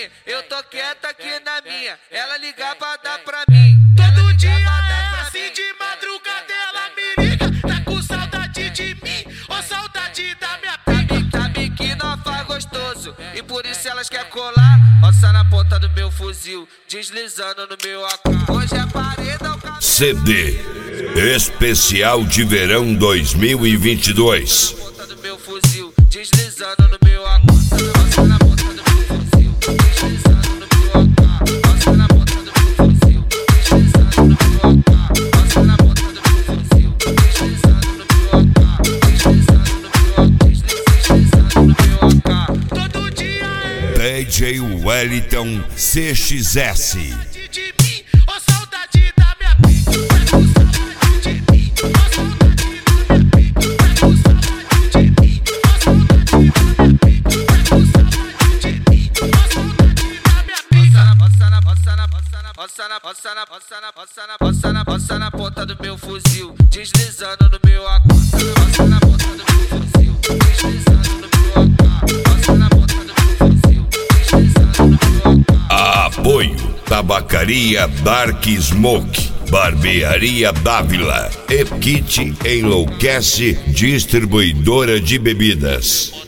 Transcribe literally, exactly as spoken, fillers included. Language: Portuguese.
mim, eu tô quieta aqui na minha. Ela ligar pra dar pra mim. Todo dia é assim, de madrugada ela me liga. Tá com saudade de mim, ou saudade da minha pica. Sabe que não faz gostoso, e por isso elas querem colar. Roça na ponta do meu fuzil, deslizando no meu A K. Hoje é paredão, cabelo. C D Especial de Verão dois mil e vinte e dois. Ponta do meu fuzil, deslizando no meu A K. Roça na ponta do meu fuzil, deslizando no meu A K. Roça na ponta do meu fuzil, deslizando no meu A K. Roça na ponta do meu fuzil, deslizando no meu A K. Deslizando no meu A K, deslizando no meu A K. Todo dia é D J Wellington C X S. saudade de mim, ou saudade da minha pica. Tá com saudade de mim, ou saudade da minha pica. Tá com saudade de mim, ou saudade da minha pica. Tá com saudade de mim, ou saudade da minha pica. Roça na, roça na, roça na, roça na, roça na, roça na, roça na, roça na, roça na ponta do meu fuzil, deslizando no meu A K. Roça na ponta do meu fuzil, deslizando no meu A K. Roça na ponta do meu fuzil, deslizando no meu A K. Apoio Tabacaria Dark Smoke, Barbearia Dávila, Epkit Enlouquece, distribuidora de bebidas.